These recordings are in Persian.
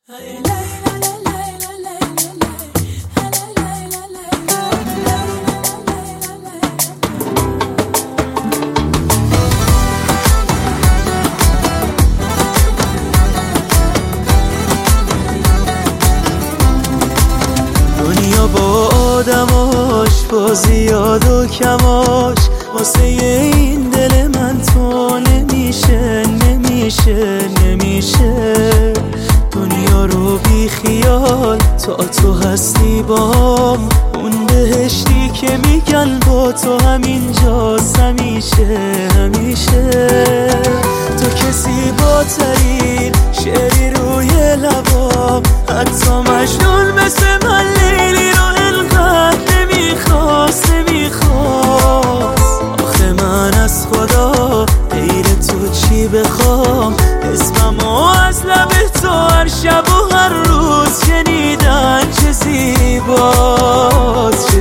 دنیا با آدماش، با زیاد و کماش، واسه این دل من تو نمیشه. دنیا رو بی خیال تو هستی بام، اون بهشتی که میگن با تو همینجاست همیشه. تو که زیباترین شعری روی لبام، حتی مجنون مثل من لیلی رو انقدر نمیخواست. آخه من از خدا غیر تو چی بخوام؟ اسممو از لب تو هر شب و هر روز شنیدن چه زیباست.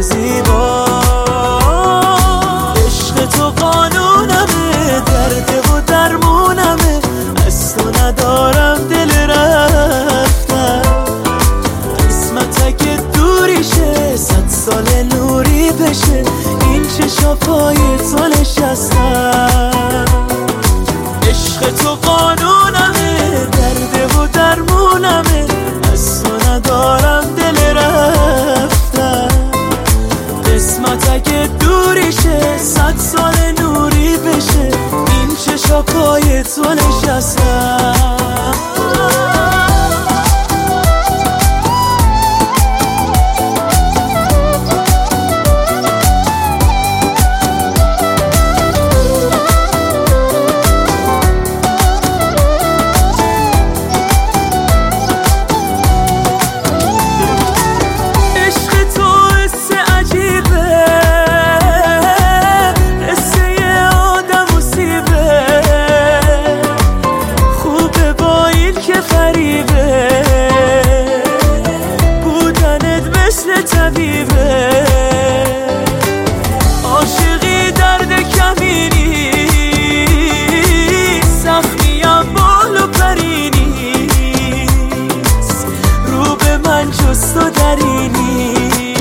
عشق تو قانونمه، درد و درمونمه، از تو ندارم دل رفتن. قسمت اگه دوریشه، 100 سال نوری بشه، این چشا پای تو نشستن. عشق تو قانونمه، درد و درمونمه، از تو ندارم دل رفتن. قسمت اگه دوریشه، 100 سال نوری بشه، این چشا پای تو نشستن. عاشقی درد کمینی، سختیم بال و پرینیست، رو به من جز تو درینی.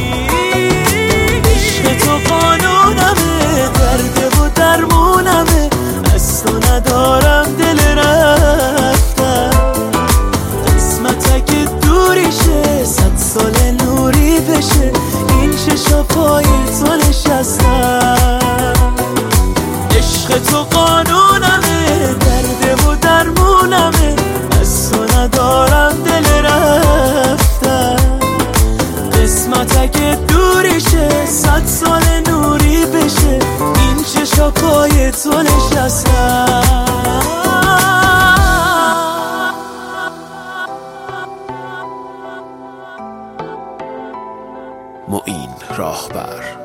عشق تو قانونمه، درد و درمونمه، از تو ندارم دل رفتن. قسمت اگه دوریشه، 100 سال نوری بشه، این چشا پای تو نشستن. عشق تو قانونمه، درد و درمونمه، از تو ندارم دل رفتن. قسمت اگه دوریشه، 100 سال نوری بشه، این چشا پای تو نشستن. معین راهبر